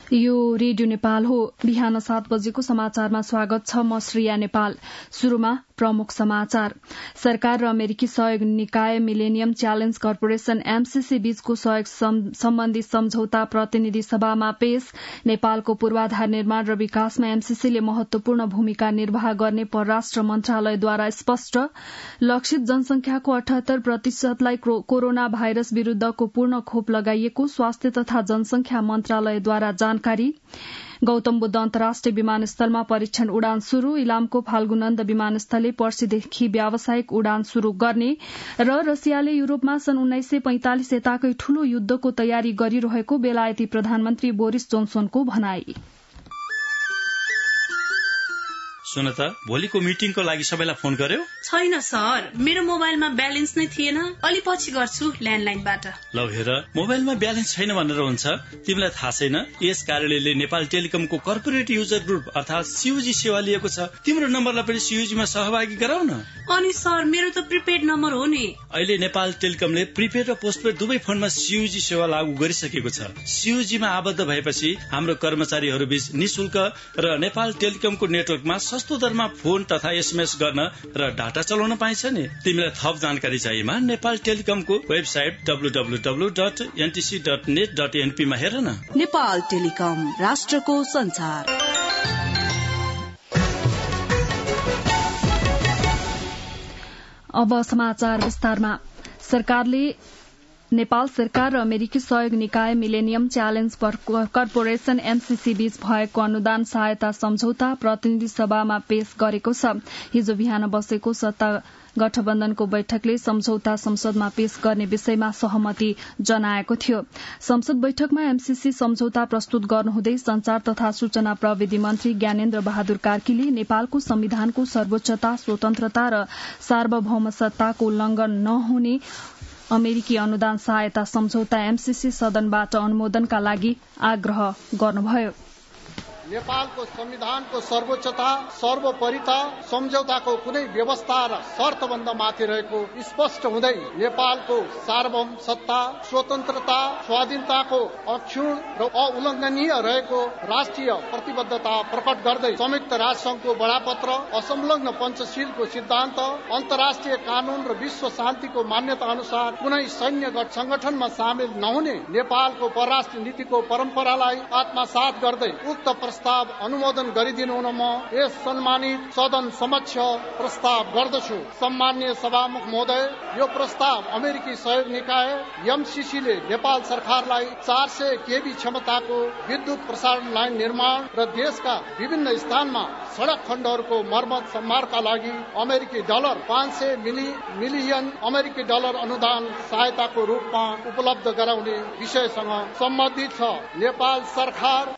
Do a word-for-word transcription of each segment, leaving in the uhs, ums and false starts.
यो रेडियो नेपाल हो। बिहान सात बजेको समाचारमा स्वागत छ। म श्रेया नेपाल। शुरूमा प्रमुख समाचार। सरकार र अमेरिकी सहयोग निकाय मिलेनियम च्यालेन्ज कर्पोरेशन एमसीसी बीचको सहयोग सम्बन्धी सम्झौता प्रतिनिधि सभामा पेश। नेपालको पूर्वाधार निर्माण र विकासमा एमसीसीले महत्वपूर्ण भूमिका निर्वाह गर्ने परराष्ट्र मन्त्रालयद्वारा स्पष्ट। लक्षित जनसंख्याको अठहत्तर प्रतिशतलाई कोरोना भाइरस विरूद्धको पूर्ण खोप लगाइएको स्वास्थ्य तथा जनसंख्या मन्त्रालयद्वारा जानकारी। गौतम बुद्ध अन्तर्राष्ट्रिय विमानस्थलमा परीक्षण उडान शुरू। इलामको फाल्गुनन्द विमानस्थलले पर्सिदेखि व्यावसायिक उडान शुरू गर्ने र रसियाले युरोपमा सन् उन्नाइस सय पैंतालिस यताकै ठूलो युद्धको तयारी गरिरहेको बेलायती प्रधानमन्त्री बोरिस जोन्सनको भनाई। सुन त, भोलिको मिटिङको लागि सबैलाई फोन गर्यो? छैन सर, मेरो मोबाइलमा ब्यालेन्स नै थिएन। अलि पछि गर्छु ल्यान्डलाइनबाट। ल हेर, मोबाइलमा ब्यालेन्स छैन भनेर हुन्छ? तिमीलाई थाहा छैन यस कार्यालयले नेपाल टेलिकमको कर्पोरेट युजर ग्रुप अर्थात सीयूजी सेवा लिएको छ। तिम्रो नम्बरलाई पनि सीयूजीमा सहभागी गराउ न। अनि सर, मेरो त प्रिपेड नम्बर हो नि। अहिले नेपाल टेलिकमले प्रिपेड र पोस्टपेड दुवै फोनमा सीयूजी सेवा लागू गरिसकेको छ। सीयूजीमा आबद्ध भएपछि हाम्रो कर्मचारीहरू बीच निशुल्क र नेपाल टेलिकमको नेटवर्कमा सस्तो दरमा फोन तथा एसएमएस गर्न र डाटा चलाउन पाइन्छ नि। तिमीलाई थप जानकारी चाहिएमा नेपाल टेलिकमको website W W W dot NTC dot net dot NP मा हेर न। नेपाल टेलिकम, राष्ट्रको संचार। अब समाचार विस्तारमा। सरकारले नेपाल सरकार र अमेरिकी सहयोग निकाय मिलेनियम च्यालेन्ज कर्पोरेशन एमसीसी बीच भएको अनुदान सहायता सम्झौता प्रतिनिधि सभामा पेश गरेको छ। हिजो बिहान बसेको सत्ता गठबन्धनको बैठकले सम्झौता संसदमा पेश गर्ने विषयमा सहमति जनाएको थियो। संसद बैठकमा एमसीसी सम्झौता प्रस्तुत गर्नुहुँदै संचार तथा सूचना प्रविधि मन्त्री ज्ञानेन्द्र बहादुर कार्कीले नेपालको संविधानको सर्वोच्चता, स्वतन्त्रता र सार्वभौम सत्ताको उल्लंघन नहुने अमेरिकी अनुदान सहायता सम्झौता एमसीसी सदनबाट अनुमोदनका लागि आग्रह गर्नुभयो। नेपालको संविधानको सर्वोच्चता, सर्वोपरिता, सम्झौताको कुनै व्यवस्था र शर्तबन्ध माथि रहेको स्पष्ट हुँदै नेपालको सार्वभौम सत्ता, स्वतन्त्रता, स्वाधीनताको अक्षुण र अउल्लङ्घनीय रहेको राष्ट्रिय प्रतिबद्धता प्रकट गर्दै संयुक्त राष्ट्रसंघको बडापत्र, असंलग्न पञ्चशीलको सिद्धान्त, अन्तर्राष्ट्रिय कानून र विश्व शान्तिको मान्यता अनुसार कुनै सैन्य संगठनमा सामेल नहुने नेपालको परराष्ट्र नीतिको परम्परालाई आत्मसात गर्दै उक्त प्रस्ताव अनुमोदन गरिदिनु हुन म यस सम्मानित सदन समक्ष प्रस्ताव गर्दछु। सम्माननीय सभामुख महोदय, यो प्रस्ताव अमेरिकी सहयोग निकाय एमसीसीले नेपाल सरकारलाई चार सय केबी क्षमताको विद्युत प्रसारण लाइन निर्माण र देशका विभिन्न स्थानमा सड़क खण्डहरूको मर्मत सम्मारका लागि अमेरिकी डलर पाँच सय मिलियन अमेरिकी डलर अनुदान सहायताको रूपमा उपलब्ध गराउने विषयसँग सम्बन्धित छ। नेपाल सरकार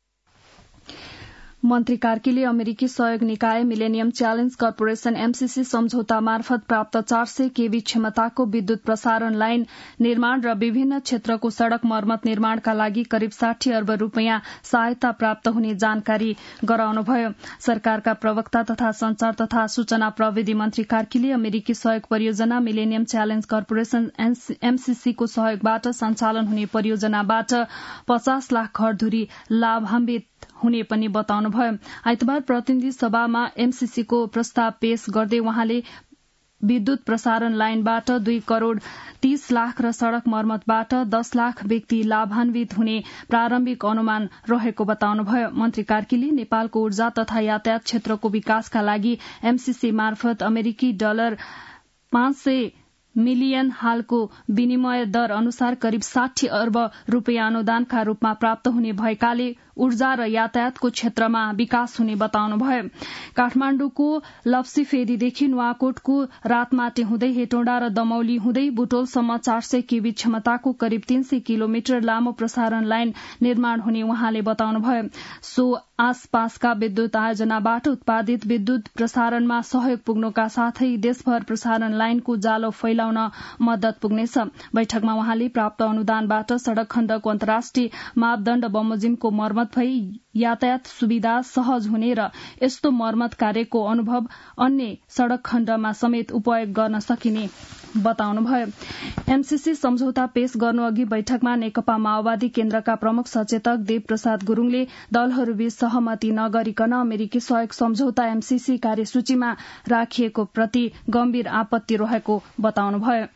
मन्त्री कार्कीले अमेरिकी सहयोग निकाय मिलेनियम च्यालेन्ज कर्पोरेशन एमसीसी सम्झौता मार्फत प्राप्त चार सय केबी क्षमताको विद्युत प्रसारण लाइन निर्माण र विभिन्न क्षेत्रको सड़क मर्मत निर्माणका लागि करिब साठी अर्ब रूपियाँ सहायता प्राप्त हुने जानकारी गराउनुभयो। सरकारका प्रवक्ता तथा संचार तथा सूचना प्रविधि मन्त्री कार्कीले अमेरिकी सहयोग परियोजना मिलेनियम च्यालेन्ज कर्पोरेशन एमसीसीको सहयोगबाट सञ्चालन हुने परियोजनाबाट पचास लाख घरधुरी लाभान्वित हुने पनि बताउनुभयो। आइतबार प्रतिनिधि सभामा एमसीसीको प्रस्ताव पेश गर्दै उहाँले विद्युत प्रसारण लाइनबाट दुई करोड़ तीस लाख र सड़क मर्मतबाट दस लाख व्यक्ति लाभान्वित हुने प्रारम्भिक अनुमान रहेको बताउनुभयो। मन्त्री कार्कीले नेपालको ऊर्जा तथा यातायात क्षेत्रको विकासका लागि एमसीसी मार्फत अमेरिकी डलर पाँच सय मिलियन हालको विनिमय दर अनुसार करिब साठी अर्ब रूपियाँ अनुदानका रूपमा प्राप्त हुने भएकाले ऊर्जा र यातायातको क्षेत्रमा विकास हुने बताउनुभयो। काठमाण्डुको लप्सीफेदीदेखि नुवाकोटको रातमाटे हुँदै हेटौँडा र दमौली हुँदै बुटोलसम्म चार सय केबी क्षमताको करिब तीन सय किलोमिटर लामो प्रसारण लाइन निर्माण हुने उहाँले बताउनुभयो। सो आसपासका विद्युत आयोजनाबाट उत्पादित विद्युत प्रसारणमा सहयोग पुग्नुका साथै देशभर प्रसारण लाइनको जालो फैलाउन मद्दत पुग्नेछ। बैठकमा उहाँले प्राप्त अनुदानबाट सड़क खण्डको अन्तर्राष्ट्रिय मापदण्ड बमोजिमको मर्मत भई यातायात सुविधा सहज हुने र यस्तो मर्मत कार्यको अनुभव अन्य सड़क खण्डमा समेत उपयोग गर्न सकिने बताउनुभयो। एमसीसी सम्झौता पेश गर्नुअघि बैठकमा नेकपा माओवादी केन्द्रका प्रमुख सचेतक देव प्रसाद गुरूङले दलहरूबीच सहमति नगरिकन अमेरिकी सहयोग सम्झौता एमसीसी कार्यसूचीमा राखिएको प्रति गम्भीर आपत्ति रहेको बताउनुभयो।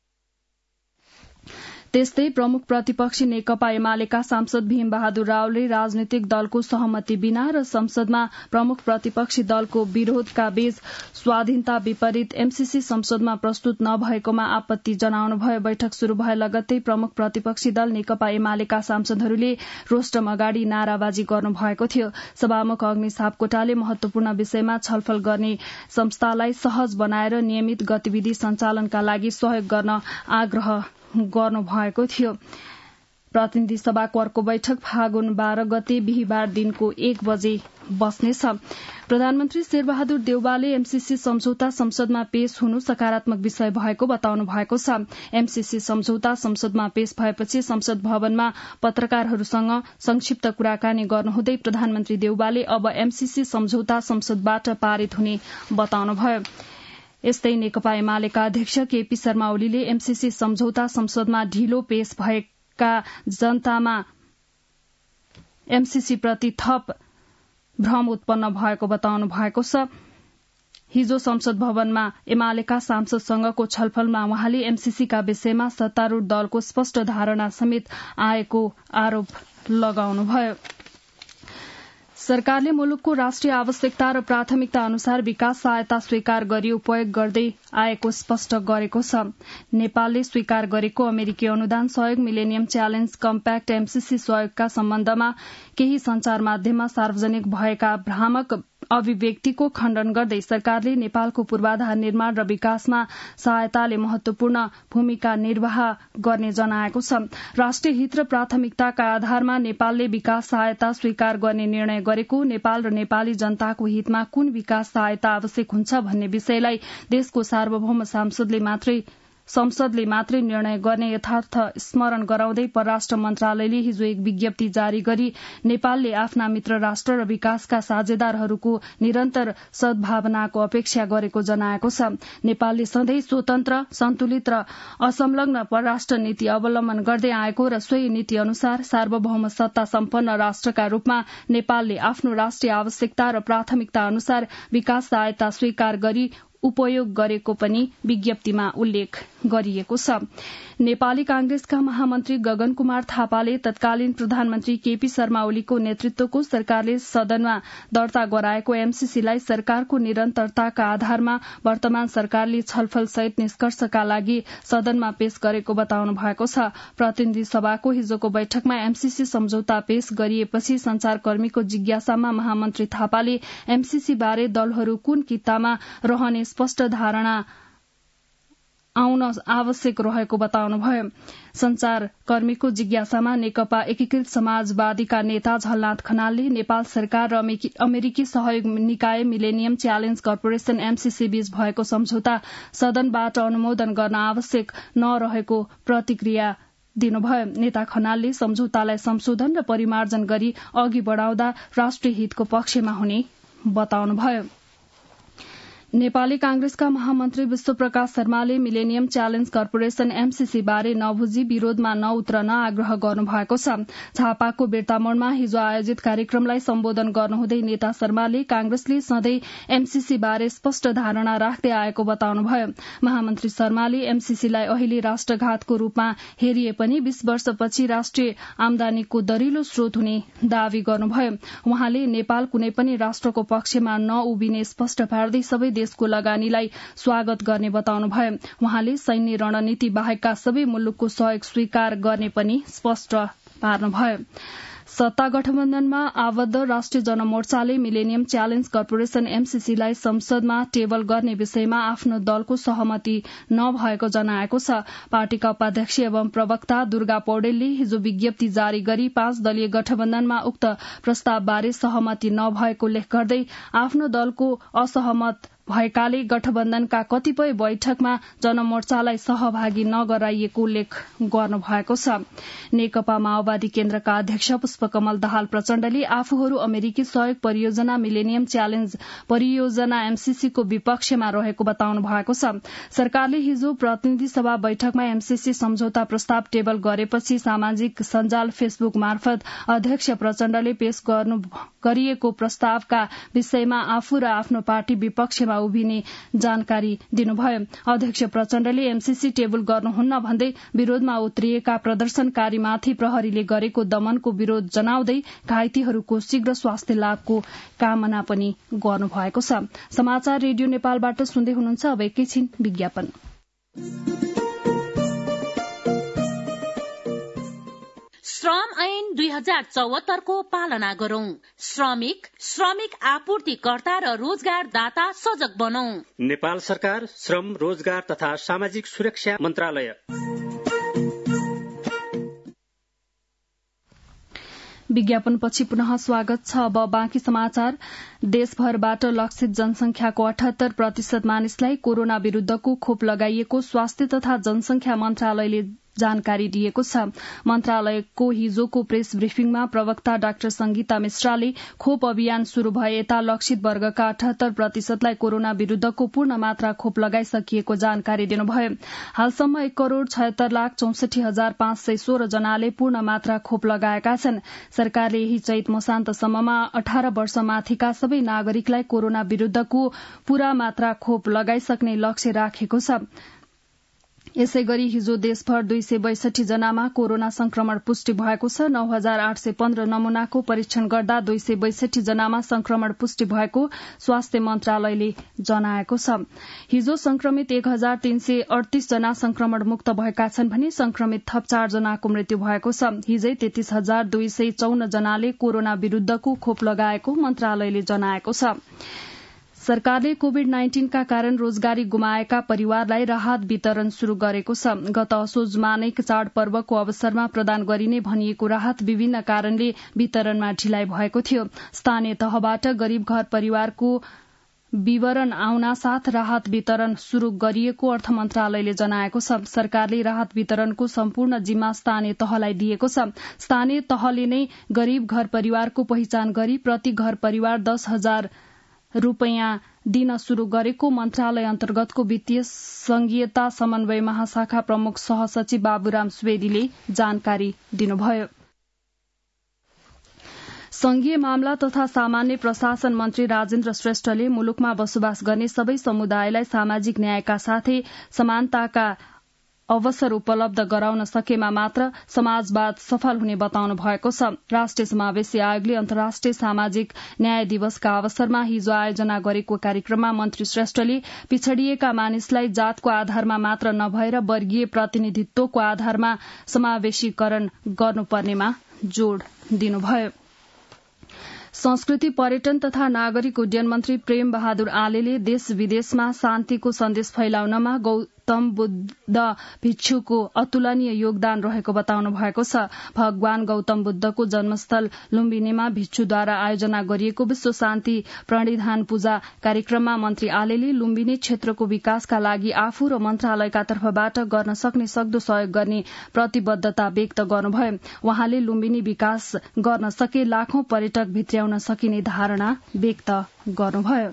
त्यस्तै प्रमुख प्रतिपक्षी नेकपा एमालेका सांसद भीम बहादुर रावले राजनीतिक दलको सहमति बिना र संसदमा प्रमुख प्रतिपक्षी दलको विरोधका बीच स्वाधीनता विपरीत एमसीसी संसदमा प्रस्तुत नभएकोमा आपत्ति जनाउनुभयो। बैठक शुरू भए लगत्तै प्रमुख प्रतिपक्षी दल नेकपा एमालेका सांसदहरूले रोस्टम अगाडि नाराबाजी गर्नु भएको थियो। सभामुख अग्नि सापकोटाले महत्वपूर्ण विषयमा छलफल गर्ने संस्थालाई सहज बनाएर नियमित गतिविधि सञ्चालनका लागि सहयोग गर्न आग्रह गर्नु भएको थियो। प्रतिनिधि सभाको अर्को बैठक फागुन बाह्र गते बिहिबार दिनको एक बजे बस्नेछ। प्रधानमन्त्री शेरबहादुर देउवाले एमसीसी सम्झौता संसदमा पेश हुनु सकारात्मक विषय भएको बताउनु भएको छ। एमसीसी सम्झौता संसदमा पेश भएपछि संसद भवनमा पत्रकारहरूसँग संक्षिप्त कुराकानी गर्नुहुँदै प्रधानमन्त्री देउवाले अब एमसीसी सम्झौता संसदबाट पारित हुने बताउनुभयो। यस्तै नेकपा एमालेका अध्यक्ष केपी शर्मा ओलीले एमसीसी सम्झौता संसदमा ढिलो पेश भएका जनतामा एमसीसी प्रति थप भ्रम उत्पन्न भएको बताउनु भएको छ। हिजो संसद भवनमा एमालेका सांसदसँगको छलफलमा उहाँले एमसीसीका विषयमा सत्तारूढ़ दलको स्पष्ट धारणा समेत आएको आरोप लगाउनुभयो। सरकारले मुलुकको राष्ट्रिय आवश्यकता र प्राथमिकता अनुसार विकास सहायता स्वीकार गरी उपयोग गर्दै आएको स्पष्ट गरेको छ। नेपालले स्वीकार गरेको अमेरिकी अनुदान सहयोग मिलेनियम च्यालेन्ज कम्प्याक्ट एमसीसी सहयोगका सम्बन्धमा केही संचार माध्यममा सार्वजनिक भएका भ्रामक अभिव्यक्तिको खण्डन गर्दै सरकारले नेपालको पूर्वाधार निर्माण र विकासमा सहायताले महत्वपूर्ण भूमिका निर्वाह गर्ने जनाएको छ। राष्ट्रिय हित र प्राथमिकताका आधारमा नेपालले विकास सहायता स्वीकार गर्ने निर्णय गरेको, नेपाल र नेपाली जनताको हितमा कुन विकास सहायता आवश्यक हुन्छ भन्ने विषयलाई देशको सार्वभौम सांसदले मात्रै संसदले मात्रै निर्णय गर्ने यथार्थ स्मरण गराउँदै परराष्ट्र मन्त्रालयले हिजो एक विज्ञप्ति जारी गरी नेपालले आफ्ना मित्र राष्ट्र र विकासका साझेदारहरूको निरन्तर सद्भावनाको अपेक्षा गरेको जनाएको छ। नेपालले सधैँ स्वतन्त्र, सन्तुलित र असंलग्न परराष्ट्र नीति अवलम्बन गर्दै आएको र सोही नीति अनुसार सार्वभौम सत्ता सम्पन्न राष्ट्रका रूपमा नेपालले आफ्नो राष्ट्रिय आवश्यकता र प्राथमिकता अनुसार विकास सहायता स्वीकार गरी उपयोग गरेको पनि विज्ञप्तिमा उल्लेख गरिएको छ। नेपाली कांग्रेसका महामन्त्री गगन कुमार थापाले तत्कालीन प्रधानमन्त्री केपी शर्मा ओलीको नेतृत्वको सरकारले सदनमा दर्ता गराएको एमसीसीलाई सरकारको निरन्तरताका आधारमा वर्तमान सरकारले छलफल सहित निष्कर्षका लागि सदनमा पेश गरेको बताउनु भएको छ। प्रतिनिधि सभाको हिजोको बैठकमा एमसीसी सम्झौता पेश गरिएपछि संचारकर्मीको जिज्ञासामा महामन्त्री थापाले एमसीसी बारे दलहरू कुन कितामा रहने स्पष्ट धारणा आउन आवश्यक रहेको बताउनुभयो। संचारकर्मीको जिज्ञासामा नेकपा एकीकृत समाजवादीका नेता झलनाथ खनालले नेपाल सरकार र अमेरिकी सहयोग निकाय मिलेनियम च्यालेन्ज कर्पोरेशन एमसीसी बीच भएको सम्झौता सदनबाट अनुमोदन गर्न आवश्यक नरहेको प्रतिक्रिया दिनुभयो। नेता खनालले सम्झौतालाई संशोधन र परिमार्जन गरी अघि बढ़ाउँदा राष्ट्रिय हितको पक्षमा हुने बताउनुभयो। नेपाली कांग्रेसका महामन्त्री विश्वप्रकाश शर्माले मिलेनियम च्यालेन्ज कर्पोरेशन एमसीसी बारे नबुझी विरोधमा नउत्रन आग्रह गर्नुभएको छ। झापाको बिर्तामोड़मा हिजो आयोजित कार्यक्रमलाई सम्बोधन गर्नुहुँदै नेता शर्माले कांग्रेसले सधैँ एमसीसी बारे स्पष्ट धारणा राख्दै आएको बताउनुभयो। महामन्त्री शर्माले एमसीसीलाई अहिले राष्ट्रघातको रूपमा हेरिए पनि बीस वर्षपछि राष्ट्रिय आमदानीको दरिलो स्रोत हुने दावी गर्नुभयो। उहाँले नेपाल कुनै पनि राष्ट्रको पक्षमा नउभिने स्पष्ट पार्दै सबै देशको लगानीलाई स्वागत गर्ने बताउनुभयो। उहाँले सैन्य रणनीति बाहेकका सबै मुलुकको सहयोग स्वीकार गर्ने पनि स्पष्ट पार्नुभयो। सत्ता गठबन्धनमा आबद्ध राष्ट्रिय जनमोर्चाले मिलेनियम च्यालेन्ज कर्पोरेशन एमसीसीलाई संसदमा टेबल गर्ने विषयमा आफ्नो दलको सहमति नभएको जनाएको छ। पार्टीका उपाध्यक्ष एवं प्रवक्ता दुर्गा पौडेलले हिजो विज्ञप्ति जारी गरी पाँच दलीय गठबन्धनमा उक्त प्रस्तावबारे सहमति नभएको उल्लेख गर्दै आफ्नो दलको असहमत भएकाले गठबन्धनका कतिपय बैठकमा जनमोर्चालाई सहभागी नगराइएको उल्लेख गर्नुभएको छ। नेकपा माओवादी केन्द्रका अध्यक्ष पुष्पकमल दाहाल प्रचण्डले आफूहरू अमेरिकी सहयोग परियोजना मिलेनियम च्यालेन्ज परियोजना एमसीसी को विपक्षमा रहेको बताउनु भएको छ। सरकारले हिजो प्रतिनिधि सभा बैठकमा एमसीसी सम्झौता प्रस्ताव टेबल गरेपछि सामाजिक सञ्जाल फेसबुक मार्फत अध्यक्ष प्रचण्डले पेश गर्नु गरिएको प्रस्तावका विषयमा आफू र आफ्नो पार्टी विपक्षमा उभिने जानकारी दिनुभयो। अध्यक्ष प्रचण्डले एमसीसी टेबल गर्नुहुन्न भन्दै विरोधमा उत्रिएका प्रदर्शनकारीमाथि प्रहरीले गरेको दमनको विरोध जनाउँदै घाइतेहरूको शीघ्र स्वास्थ्य लाभको कामना पनि गर्नुभएको छ। समाचार रेडियो नेपालबाट सुन्दै हुनुहुन्छ। अब एकैछिन विज्ञापन। श्रम ऐन दुई हजार चौहत्तरको पालना गरौं। श्रमिक श्रमिक आपूर्तिकर्ता र रोजगारदाता सजग बनौं। नेपाल सरकार श्रम रोजगार तथा सामाजिक सुरक्षा मन्त्रालय। विज्ञापनपछि पुनः स्वागत छ। अब बाँकी समाचार। देशभरबाट लक्षित जनसंख्याको अठहत्तर प्रतिशत मानिसलाई कोरोना विरूद्धको खोप लगाइएको स्वास्थ्य तथा जनसंख्या मन्त्रालयले जानकारी दिएको छ। मन्त्रालयको हिजोको प्रेस ब्रिफिङमा प्रवक्ता डाक्टर संगीता मिश्राले खोप अभियान शुरू भए यता लक्षित वर्गका अठहत्तर प्रतिशतलाई कोरोना विरूद्धको पूर्ण मात्रा खोप लगाइसकिएको जानकारी दिनुभयो। हालसम्म एक करोड़ छयत्तर लाख चौसठी हजार पाँच सय सोह्र जनाले पूर्ण मात्रा खोप लगाएका छन्। सरकारले यही चैत मसान्तसम्ममा अठार वर्ष माथिका सबै नागरिकलाई कोरोना विरूद्धको पूरा मात्रा खोप लगाइसक्ने लक्ष्य राखेको छ। यसै गरी हिजो देशभर दुई सय बैसठी जनामा कोरोना संक्रमण पुष्टि भएको छ। नौ हजार आठ सय पन्ध्र नमूनाको परीक्षण गर्दा दुई सय बैसठी जनामा संक्रमण पुष्टि भएको स्वास्थ्य मन्त्रालयले जनाएको छ। हिजो संक्रमित एक हजार तीन सय अडतीस जना संक्रमण मुक्त भएका छन् भने संक्रमित थप चार जनाको मृत्यु भएको छ। हिजै तेत्तीस हजार दुई सय चौन जनाले कोरोना विरूद्धको खोप लगाएको मन्त्रालयले जनाएको छ। सरकारले कोविड नाइन्टीनका कारण रोजगारी गुमाएका परिवारलाई राहत वितरण शुरू गरेको छ। गत असोजमा नै चाडपर्वको अवसरमा प्रदान गरिने भनिएको राहत विभिन्न कारणले वितरणमा ढिलाइ भएको थियो। स्थानीय तहबाट गरीब घर परिवारको विवरण आउना साथ राहत वितरण शुरू गरिएको अर्थ मन्त्रालयले जनाएको छ। सरकारले राहत वितरणको सम्पूर्ण जिम्मा स्थानीय तहलाई दिएको छ। स्थानीय तहले नै गरीब घर परिवारको पहिचान गरी प्रति घर परिवार दस हजार रूपियाँ दिन शुरू गरेको मन्त्रालय अन्तर्गतको वित्तीय संघीयता समन्वय महाशाखा प्रमुख सहसचिव बाबुराम सुवेदीले जानकारी दिनुभयो। संघीय मामला तथा सामान्य प्रशासन मन्त्री राजेन्द्र श्रेष्ठले मुलुकमा बसोबास गर्ने सबै समुदायलाई सामाजिक न्यायका साथै समानताका अवसर उपलब्ध गराउन सकेमा मात्र समाजवाद सफल हुने बताउनु भएको छ। राष्ट्रिय समावेशी आयोगले अन्तर्राष्ट्रिय सामाजिक न्याय दिवसका अवसरमा हिजो आयोजना गरेको कार्यक्रममा मन्त्री श्रेष्ठले पिछड़िएका मानिसलाई जातको आधारमा मात्र नभएर वर्गीय प्रतिनिधित्वको आधारमा समावेशीकरण गर्नुपर्नेमा जोड़ दिनुभयो। संस्कृति पर्यटन तथा नागरिक उड्डयन मन्त्री प्रेम बहादुर आलेले देश विदेशमा शान्तिको सन्देश फैलाउनमा गौतम बुद्ध भिक्षुको अतुलनीय योगदान रहेको बताउनु भएको छ। भगवान गौतम बुद्धको जन्मस्थल लुम्बिनीमा भिक्षुद्वारा आयोजना गरिएको विश्व शान्ति प्रणिधान पूजा कार्यक्रममा मन्त्री आलेले लुम्बिनी क्षेत्रको विकासका लागि आफू र मन्त्रालयका तर्फबाट गर्न सक्ने सक्दो सहयोग गर्ने प्रतिबद्धता व्यक्त गर्नुभयो। वहाँले लुम्बिनी विकास गर्न सके लाखौं पर्यटक भित्र्याउन सकिने धारणा व्यक्त गर्नुभयो।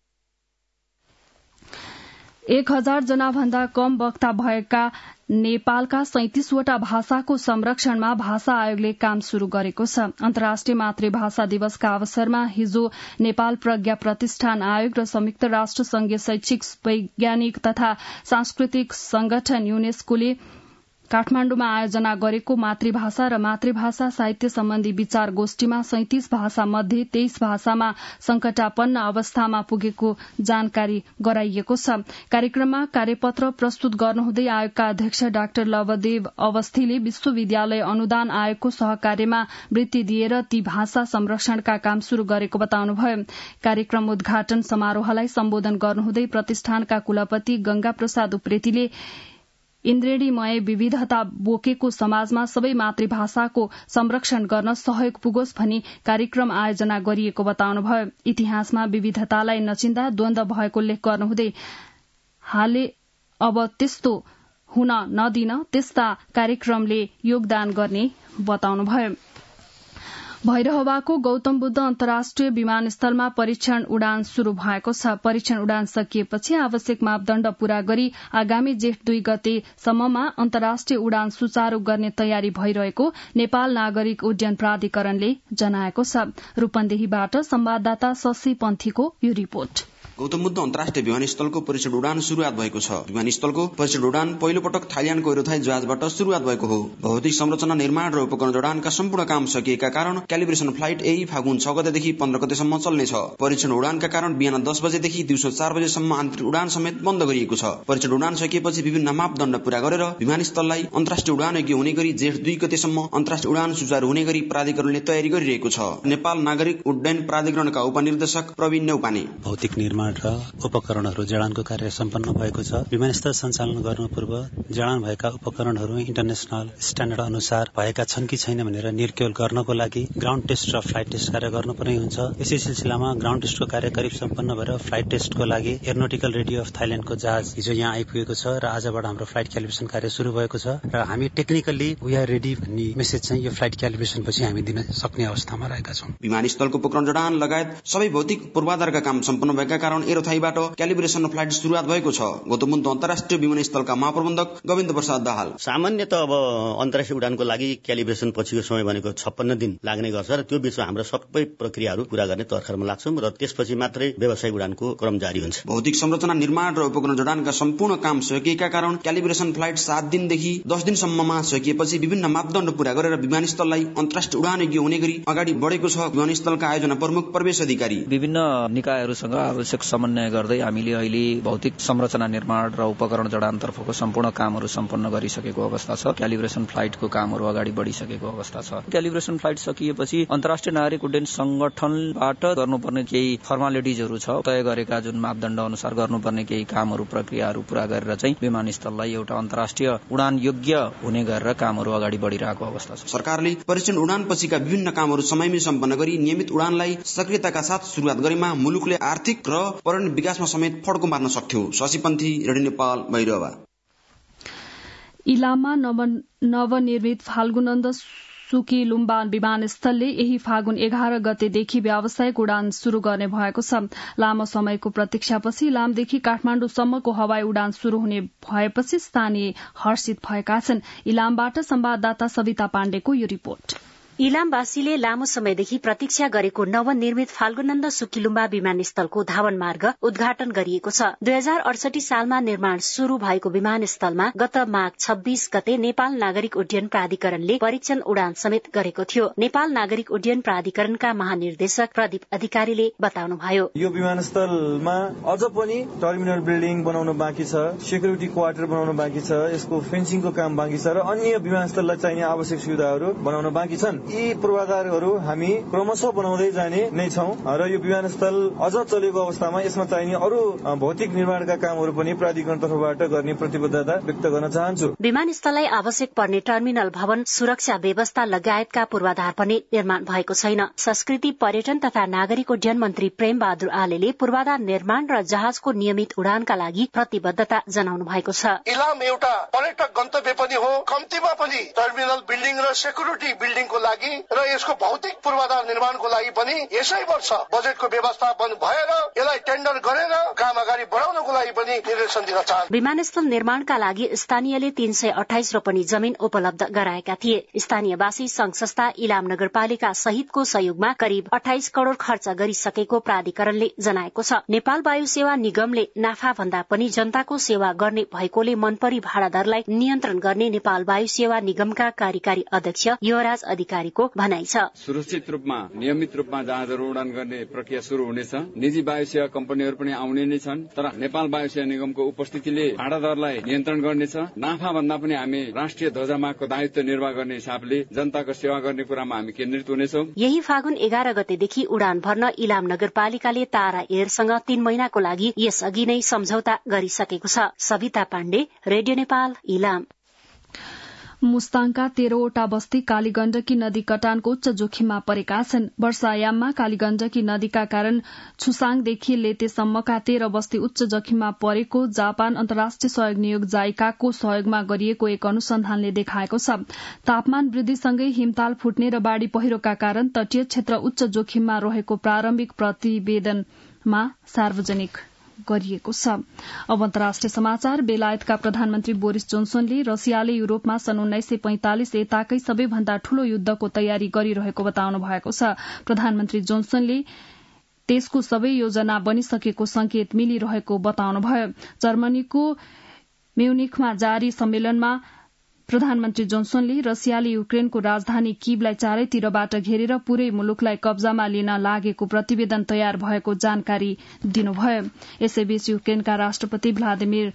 एक हजार जना भन्दा कम वक्ता भएका नेपालका सैंतीसवटा भाषाको संरक्षणमा भाषा आयोगले काम शुरू गरेको छ। अन्तर्राष्ट्रिय मातृभाषा दिवसका अवसरमा हिजो नेपाल प्रज्ञा प्रतिष्ठान आयोग र संयुक्त राष्ट्र संघीय शैक्षिक वैज्ञानिक तथा सांस्कृतिक संगठन यूनेस्कोले काठमाण्डुमा आयोजना गरेको मातृभाषा र मातृभाषा साहित्य सम्बन्धी विचार गोष्ठीमा सैंतीस भाषा मध्ये तेइस भाषामा संकटापन्न अवस्थामा पुगेको जानकारी गराइएको छ। कार्यक्रममा कार्यपत्र प्रस्तुत गर्नुहुँदै आयोगका अध्यक्ष डाक्टर लवदेव अवस्थीले विश्वविद्यालय अनुदान आयोगको सहकार्यमा वृत्ति दिएर ती भाषा संरक्षणका काम शुरू गरेको बताउनुभयो। कार्यक्रम उद्घाटन समारोहलाई सम्बोधन गर्नुहुँदै प्रतिष्ठानका कुलपति गंगा प्रसाद उप्रेतीले इन्द्रेणीमय विविधता बोकेको समाजमा सबै मातृभाषाको संरक्षण गर्न सहयोग पुगोस् भनी कार्यक्रम आयोजना गरिएको बताउनुभयो। इतिहासमा विविधतालाई नचिन्दा द्वन्द भएको उल्लेख गर्नुहुँदै हाले अब त्यस्तो हुन नदिन त्यस्ता कार्यक्रमले योगदान गर्ने बताउनुभयो। भैरहवाको गौतम बुद्ध अन्तर्राष्ट्रिय विमानस्थलमा परीक्षण उडान शुरू भएको छ। परीक्षण उडान सकिएपछि आवश्यक मापदण्ड पूरा गरी आगामी जेठ दुई गतेसम्ममा अन्तर्राष्ट्रिय उडान सुचारू गर्ने तयारी भइरहेको नेपाल नागरिक उड्डयन प्राधिकरणले जनाएको छ। रूपन्देहीबाट संवाददाता शशि पन्थीको यो रिपोर्ट। गौतम बुद्ध अन्तर्राष्ट्रिय विमानस्थलको परीक्षण उडान शुरूआत भएको छ। विमानस्थलको परीक्षण उडान पहिलो पटक थाइल्याण्डको एरोथाई जहाजबाट शुरूआत भएको हो। भौतिक संरचना निर्माण र उपकरण जडानका सम्पूर्ण काम सकिएका कारण क्यालिब्रेसन फ्लाइट यही फागुन छ गतेदेखि पन्ध्र गतेसम्म चल्नेछ। परीक्षण उडानका कारण बिहान दस बजेदेखि दिउँसो चार बजेसम्म आन्तरिक उडान समेत बन्द गरिएको छ। परीक्षण उडान सकिएपछि विभिन्न मापदण्ड पूरा गरेर विमानस्थललाई अन्तर्राष्ट्रिय उडान योग्य हुने गरी जेठ दुई गतेसम्म अन्तर्राष्ट्रिय उडान सुचारू हुने गरी प्राधिकरणले तयारी गरिरहेको छ। नेपाल नागरिक उड्डयन प्राधिकरणका उपनिर्देशक प्रवीण नेउपाने भौतिक निर्माण र उपकरणहरू जडानको कार्य सम्पन्न भएको छ। विमानस्थल सञ्चालन गर्नु पूर्व जडान भएका उपकरणहरू इन्टरनेशनल स्ट्याण्डर्ड अनुसार भएका छन् कि छैन भनेर निर्क्योल गर्नको लागि ग्राउन्ड टेस्ट र फ्लाइट टेस्ट कार्य गर्नुपर्ने हुन्छ। यसै सिलसिलामा ग्राउन्ड टेस्टको कार्य करिब सम्पन्न भएर फ्लाइट टेस्टको लागि एरोनोटिकल रेडियो अफ थाइल्याण्डको जहाज हिजो यहाँ आइपुगेको छ र आजबाट हाम्रो फ्लाइट क्यालिब्रेसन कार्य शुरू भएको छ र हामी टेक्निकली वी आर रेडी भन्ने मेसेज चाहिँ यो फ्लाइट क्यालिब्रेसन पछि हामी दिन सक्ने अवस्थामा रहेका छौँ। विमानस्थलको उपकरण जडान लगायत सबै भौतिक पूर्वाधारका काम सम्पन्न भएका कारण एरोथाईबाट क्यालिब्रेसन फ्लाइट शुरूआत भएको छ। गौतम बुद्ध अन्तर्राष्ट्रिय विमानस्थलका महाप्रबन्धक गोविन्द प्रसाद दाहाल सामान्यत अब अन्तर्राष्ट्रिय उडानको लागि क्यालिब्रेसन पछिको समय भनेको छप्पन्न दिन लाग्ने गर्छ र त्यो बीचमा हाम्रो सबै प्रक्रियाहरू पूरा गर्ने तर्खरमा लाग्छौं र त्यसपछि मात्रै व्यावसायिक उडानको क्रम जारी हुन्छ। भौतिक संरचना निर्माण र उपकरण जडानका सम्पूर्ण काम सकिएका कारण क्यालिब्रेसन फ्लाइट सात दिनदेखि दस दिनसम्ममा सकिएपछि विभिन्न मापदण्ड पूरा गरेर विमानस्थललाई अन्तर्राष्ट्रिय उडान योग्य हुने गरी अगाडि बढेको छ। विमानस्थलका आयोजना प्रमुख प्रवेश अधिकारी विभिन्न निकायहरूसँग आवश्यक समन्वय गर्दै हामीले अहिले भौतिक संरचना निर्माण र उपकरण जडानतर्फको सम्पूर्ण कामहरू सम्पन्न गरिसकेको अवस्था छ। क्यालिब्रेसन फ्लाइटको कामहरू अगाडि बढिसकेको अवस्था छ। क्यालिब्रेसन फ्लाइट सकिएपछि अन्तर्राष्ट्रिय नागरिक उड्डयन संगठनबाट गर्नुपर्ने केही फर्मालिटिजहरू छ, तय गरेका जुन मापदण्ड अनुसार गर्नुपर्ने केही कामहरू प्रक्रियाहरू पूरा गरेर चाहिँ विमानस्थललाई एउटा अन्तर्राष्ट्रिय उडान योग्य हुने गरेर कामहरू अगाडि बढिरहेको अवस्था छ। सरकारले परीक्षण उडान पछिका विभिन्न कामहरू समयमै सम्पन्न गरी नियमित उडानलाई सक्रियताका साथ शुरूआत गरेमा मुलुकले आर्थिक र पर्यटन विकासमा समेत फड्को मार्न सक्थ्यो। शशिपन्थी रेडियो नेपाल भैरवा। इलाममा नवनिर्मित फाल्गुनन्द सुकी लुम्बा विमानस्थलले यही फागुन एघार गतेदेखि व्यावसायिक उडान शुरू गर्ने भएको छ। लामो समयको प्रतीक्षापछि इलामदेखि काठमाडौँसम्मको हवाई उडान शुरू हुने भएपछि स्थानीय हर्षित भएका छन्। इलामबाट संवाददाता सविता पाण्डेको यो रिपोर्ट। इलामवासीले लामो समयदेखि प्रतीक्षा गरेको नवनिर्मित फाल्गुनन्द सुकिलुम्बा विमानस्थलको धावन मार्ग उद्घाटन गरिएको छ। दुई हजार अडसठी सालमा निर्माण शुरू भएको विमानस्थलमा गत माघ छब्बीस गते नेपाल नागरिक उड्डयन प्राधिकरणले परीक्षण उडान समेत गरेको थियो। नेपाल नागरिक उड्डयन प्राधिकरणका महानिर्देशक प्रदीप अधिकारीले बताउनुभयो, यो विमानस्थलमा अझ पनि टर्मिनल बिल्डिङ बनाउन बाँकी छ, सेक्युरिटी क्वार्टर बनाउन बाँकी छ, यसको फेन्सिङको काम बाँकी छ र अन्य विमानस्थललाई चाहिने आवश्यक सुविधाहरू बनाउन बाँकी छन्। यी पूर्वाधारहरू हामी क्रमशः बनाउँदै जाने नै छौं र यो विमानस्थल अझ चलेको अवस्थामा यसमा चाहिने अरू भौतिक निर्माणका कामहरू पनि प्राधिकरण तर्फबाट गर्ने प्रतिबद्धता व्यक्त गर्न चाहन्छु। विमानस्थललाई आवश्यक पर्ने टर्मिनल भवन, सुरक्षा व्यवस्था लगायतका पूर्वाधार पनि निर्माण भएको छैन। संस्कृति, पर्यटन तथा नागरिक उड्डयन मन्त्री प्रेम बहादुर आलेले पूर्वाधार निर्माण र जहाजको नियमित उडानका लागि प्रतिबद्धता जनाउनु भएको छ। इलाम एउटा पर्यटक गन्तव्य पनि हो, कम्तीमा पनि टर्मिनल बिल्डिङ र सेक्युरिटी बिल्डिङको लागि र यसको भौतिक पूर्वाधार निर्माणको लागि पनि यसै वर्ष बजेटको व्यवस्थापन भएर यसलाई टेन्डर गरेर काम अगाडि बढाउनको लागि पनि निर्देशन दिन चाहन्छु। विमानस्थल निर्माणका लागि स्थानीयले तीन सय अठाइस रोपनी जमिन उपलब्ध गराएका थिए। स्थानीयवासी संघ संस्था, इलाम नगरपालिका सहितको सहयोगमा करिब अठाइस करोड़ खर्च गरिसकेको प्राधिकरणले जनाएको छ। नेपाल वायु सेवा निगमले नाफा भन्दा पनि जनताको सेवा गर्ने भएकोले मनपरी भाडा दरलाई नियन्त्रण गर्ने नेपाल वायु सेवा निगमका कार्यकारी अध्यक्ष युवराज अधिकारी अधिकारीको भनाइ छ। सुरक्षित रूपमा नियमित रूपमा जहाजहरू उडान गर्ने प्रक्रिया शुरू हुनेछ। निजी वायु सेवा कम्पनीहरू पनि आउने नै छन्, तर नेपाल वायु सेवा निगमको उपस्थितिले भाडा दरलाई नियन्त्रण गर्नेछ। नाफा भन्दा पनि हामी राष्ट्रिय ध्वजामाको दायित्व निर्वाह गर्ने हिसाबले जनताको सेवा गर्ने कुरामा हामी केन्द्रित हुनेछौँ। यही फागुन एघार गतेदेखि उडान भर्न इलाम नगरपालिकाले तारा एयरसँग तीन महिनाको लागि यसअघि नै सम्झौता गरिसकेको छ। सविता पाण्डे, रेडियो नेपाल, इलाम। मुस्ताङका तेह्रवटा बस्ती कालीगण्डकी नदी कटानको उच्च जोखिममा परेका छन्। वर्षायाममा कालीगण्डकी नदीका कारण छुसाङदेखि लेतेसम्मका तेह्र बस्ती उच्च जोखिममा परेको जापान अन्तर्राष्ट्रिय सहयोग नियोग जाइकाको सहयोगमा गरिएको एक अनुसन्धानले देखाएको छ। तापमान वृद्धिसँगै हिमताल फुट्ने र बाढ़ी पहिरोका कारण तटीय क्षेत्र उच्च जोखिममा रहेको प्रारम्भिक प्रतिवेदनमा सार्वजनिक गरिएको छ। अब अन्तर्राष्ट्रिय समाचार। बेलायतका प्रधानमन्त्री बोरिस जोन्सनले रसियाले युरोपमा सन् उन्नाइस सय पैंतालिस यताकै सबैभन्दा ठूलो युद्धको तयारी गरिरहेको बताउनु भएको छ। प्रधानमन्त्री जोन्सनले त्यसको सबै योजना बनिसकेको संकेत मिलिरहेको बताउनुभयो। जर्मनीको म्युनिखमा जारी सम्मेलनमा प्रधानमन्त्री जोन्सनले रसियाले युक्रेनको राजधानी कीवलाई चारैतिरबाट घेरेर पूरै मुलुकलाई कब्जामा लिन लागेको प्रतिवेदन तयार भएको जानकारी दिनुभयो। यसैबीच युक्रेनका राष्ट्रपति भ्लादिमिर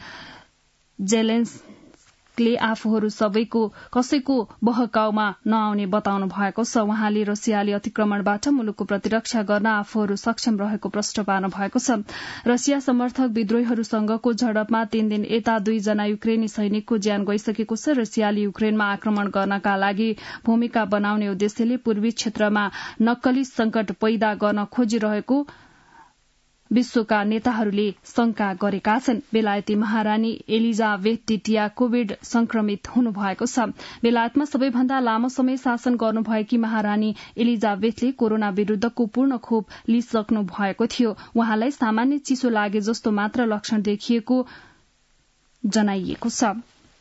जेलेन्स्कीले आफूहरू सबैको कसैको बहकाउमा नआउने बताउनु भएको छ। उहाँले रसियाले अतिक्रमणबाट मुलुकको प्रतिरक्षा गर्न आफूहरू सक्षम रहेको प्रश्न पार्नु भएको छ। रसिया समर्थक विद्रोहीहरूसँगको झडपमा तीन दिन यता दुईजना युक्रेनी सैनिकको ज्यान गइसकेको छ। रसियाले युक्रेनमा आक्रमण गर्नका लागि भूमिका बनाउने उद्देश्यले पूर्वी क्षेत्रमा नक्कली संकट पैदा गर्न खोजिरहेको विश्वका नेताहरूले शंका गरेका छन्। बेलायती महारानी एलिजाबेथ द्वितीय कोविड संक्रमित हुनुभएको छ। बेलायतमा सबैभन्दा लामो समय शासन गर्नुभएकी महारानी एलिजाबेथले कोरोना विरूद्धको पूर्ण खोप लिइसक्नु भएको थियो। उहाँलाई सामान्य चिसो लागे जस्तो मात्र लक्षण देखिएको जनाइएको छ।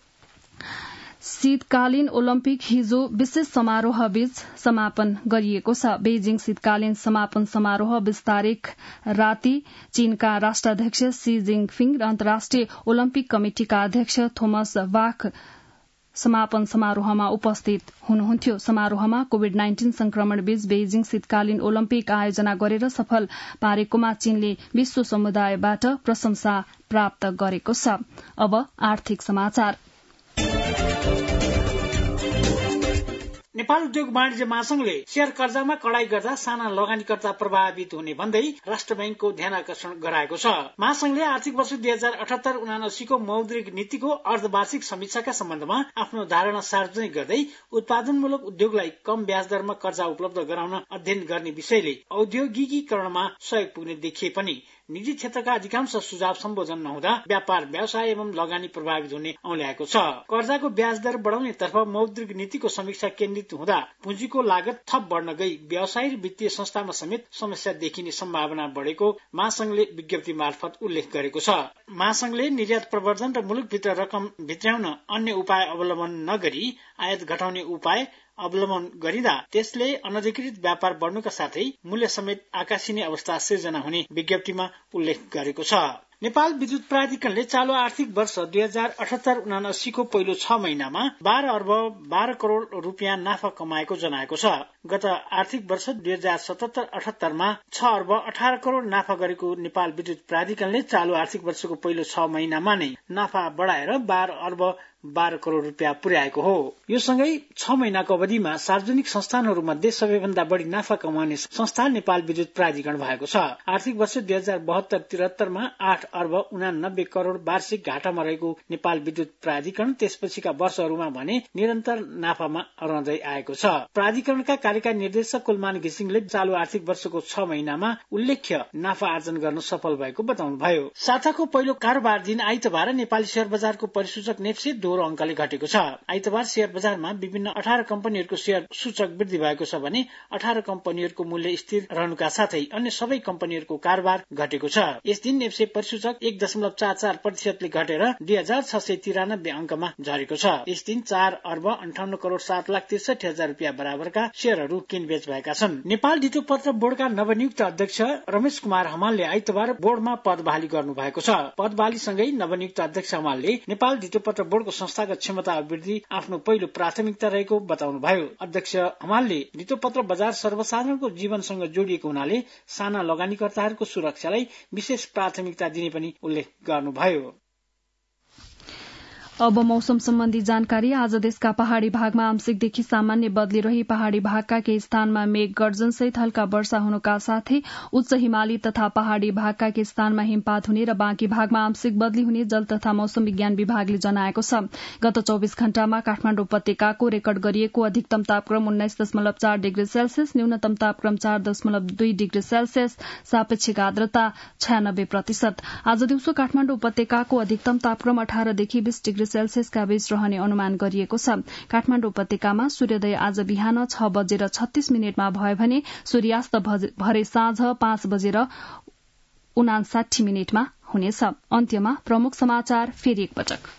शीतकालीन ओलम्पिक हिजो विशेष समारोह बीच समापन गरिएको छ। बेजिङ शीतकालीन समापन समारोह बीस तारिक राति चीनका राष्ट्राध्यक्ष शी जिङपिङ र अन्तर्राष्ट्रिय ओलम्पिक कमिटिका अध्यक्ष थोमस बाख समापन समारोहमा उपस्थित हुनुहुन्थ्यो। समारोहमा कोविड नाइन्टीन संक्रमण बीच बेजिङ शीतकालीन ओलम्पिक आयोजना गरेर सफल पारेकोमा चीनले विश्व समुदायबाट प्रशंसा प्राप्त गरेको छ। अब आर्थिक समाचार। नेपाल उद्योग वाणिज्य महासंघले शेयर कर्जामा कडाई गर्दा साना लगानीकर्ता प्रभावित हुने भन्दै राष्ट्र बैंकको ध्यान आकर्षण गराएको छ। महासंघले आर्थिक वर्ष दुई हजार अठहत्तर उनासीको मौद्रिक नीतिको अर्धवार्षिक समीक्षाका सम्बन्धमा आफ्नो धारणा सार्वजनिक गर्दै उत्पादनमूलक उद्योगलाई कम ब्याज दरमा कर्जा उपलब्ध गराउन अध्ययन गर्ने विषयले औद्योगिकीकरणमा सहयोग पुग्ने देखिए पनि निजी क्षेत्रका अधिकांश सुझाव सम्बोधन नहुँदा व्यापार व्यवसाय एवं लगानी प्रभावित हुने औल्याएको छ। कर्जाको ब्याज दर बढ़ाउने तर्फ मौद्रिक नीतिको समीक्षा केन्द्रित हुँदा पुँजीको लागत थप बढ़न गई व्यवसाय वित्तीय संस्थामा समेत समस्या देखिने सम्भावना बढ़ेको महासंघले विज्ञप्ति मार्फत उल्लेख गरेको छ। महासंघले निर्यात प्रवर्धन र मुलुकभित्र रकम भित्राउन अन्य उपाय अवलम्बन नगरी आयात घटाउने उपाय अवलम्बन गरिँदा त्यसले अनधिकृत व्यापार बढ्नुका साथै मूल्य समेत आकाशिने अवस्था सिर्जना हुने विज्ञप्तिमा उल्लेख गरेको छ। नेपाल विद्युत प्राधिकरणले चालू आर्थिक वर्ष दुई हजार अठहत्तर उनासीको पहिलो छ महिनामा बाह्र अर्ब बाह्र करोड़ रूपियाँ नाफा कमाएको जनाएको छ। गत आर्थिक वर्ष दुई हजार सतहत्तर अठहत्तरमा छ अर्ब अठार करोड़ नाफा गरेको नेपाल विद्युत प्राधिकरणले चालू आर्थिक वर्षको पहिलो छ महिनामा नै नाफा बढ़ाएर बाह्र अर्ब बाह्र करोड़ रूपियाँ पुर्याएको हो। यो सँगै छ महिनाको अवधिमा सार्वजनिक संस्थानहरू मध्ये सबैभन्दा बढ़ी नाफा कमाउने संस्थान नेपाल विद्युत प्राधिकरण भएको छ। आर्थिक वर्ष दुई हजार बहत्तर त्रिहत्तरमा आठ अर्ब उनानब्बे करोड़ वार्षिक घाटामा रहेको नेपाल विद्युत प्राधिकरण त्यसपछिका वर्षहरूमा भने निरन्तर नाफामा रहँदै आएको छ। प्राधिकरणका कार्यकारी निर्देशक कुलमान घिसिङले चालू आर्थिक वर्षको छ महिनामा उल्लेख्य नाफा आर्जन गर्न सफल भएको बताउनुभयो। साताको पहिलो कारोबार दिन आइतबार नेपाली शेयर बजारको परिसूचक नेप्से दोहोरो अंकले घटेको छ। आइतबार शेयर बजारमा विभिन्न अठार कम्पनीहरूको शेयर सूचक वृद्धि भएको छ भने अठार कम्पनीहरूको मूल्य स्थिर रहनुका साथै अन्य सबै कम्पनीहरूको कारोबार घटेको छ। यस दिन नेप्से परिसूचक एक दशमलव चार चार प्रतिशतले घटेर दुई हजार छ सय तिरानब्बे अंकमा झरेको छ। यस दिन चार अर्ब अन्ठाउन्न करोड़ सात लाख त्रिसठी हजार रूपियाँ बराबरका शेयर सेयरहरू किनबेच भएका छन्। नेपाल धितोपत्र बोर्डका नवनियुक्त अध्यक्ष रमेश कुमार हमालले आइतबार बोर्डमा पद बहाली गर्नु भएको छ। पद बहालीसँगै नवनियुक्त अध्यक्ष हमालले नेपाल धितोपत्र बोर्डको संस्थागत क्षमता अभिवृद्धि आफ्नो पहिलो प्राथमिकता रहेको बताउनुभयो। अध्यक्ष हमालले धितोपत्र बजार सर्वसाधारणको जीवनसँग जोडिएको हुनाले साना लगानीकर्ताहरूको सुरक्षालाई विशेष प्राथमिकता दिने पनि उल्लेख गर्नुभयो। अब मौसम सम्बन्धी जानकारी। आज देशका पहाड़ी भागमा आंशिकदेखि सामान्य बदली रही पहाड़ी भागका केही स्थानमा मेघ गर्जनसहित हल्का वर्षा हुनुका साथै उच्च हिमाली तथा पहाड़ी भागका केही स्थानमा हिमपात हुने र बाँकी भागमा आंशिक बदली हुने जल तथा मौसम विज्ञान विभागले जनाएको छ। गत चौविस घण्टामा काठमाडौँ उपत्यकाको रेकर्ड गरिएको अधिकतम तापक्रम उन्नाइस दशमलव चार डिग्री सेल्सियस, न्यूनतम तापक्रम चार दशमलव दुई डिग्री सेल्सियस, सापेक्षिक आर्द्रता छयानब्बे प्रतिशत। आज दिउँसो काठमाडौँ उपत्यकाको अधिकतम तापक्रम अठारदेखि बीस डिग्री सेल्सियसका बीच रहने अनुमान गरिएको छ। काठमाडौँ उपत्यकामा सूर्योदय आज बिहान छ बजेर छत्तीस मिनटमा भयो भने सूर्यास्त भरे साँझ पाँच बजेर उनासाठी मिनटमा हुनेछ। अन्त्यमा प्रमुख समाचार फेरि एकपटक।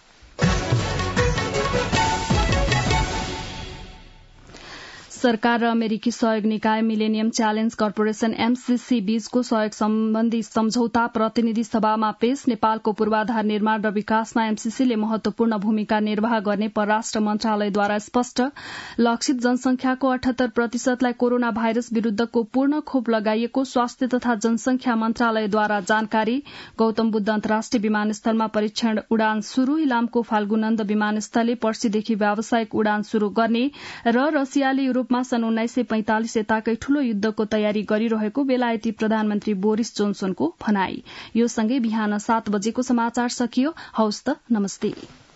सरकार र अमेरिकी सहयोग निकाय मिलेनियम च्यालेन्ज कर्पोरेशन एमसीसी बीचको सहयोग सम्बन्धी सम्झौता प्रतिनिधि सभामा पेश। नेपालको पूर्वाधार निर्माण र विकासमा एमसीसीले महत्वपूर्ण भूमिका निर्वाह गर्ने परराष्ट्र मन्त्रालयद्वारा स्पष्ट। लक्षित जनसंख्याको अठहत्तर प्रतिशतलाई कोरोना भाइरस विरूद्धको पूर्ण खोप लगाइएको स्वास्थ्य तथा जनसंख्या मन्त्रालयद्वारा जानकारी। गौतम बुद्ध अन्तर्राष्ट्रिय विमानस्थलमा परीक्षण उडान शुरू। इलामको फाल्गुनन्द विमानस्थलले पर्सीदेखि व्यावसायिक उडान शुरू गर्ने र रसियाले युरोप मा सन् उन्नाइस सय पैंतालिस यताकै ठूलो युद्धको तयारी गरिरहेको बेलायती प्रधानमन्त्री बोरिस जोन्सनको भनाई। यो सँगै बिहान सात बजेको समाचार सकियो। हौस् त, नमस्ते।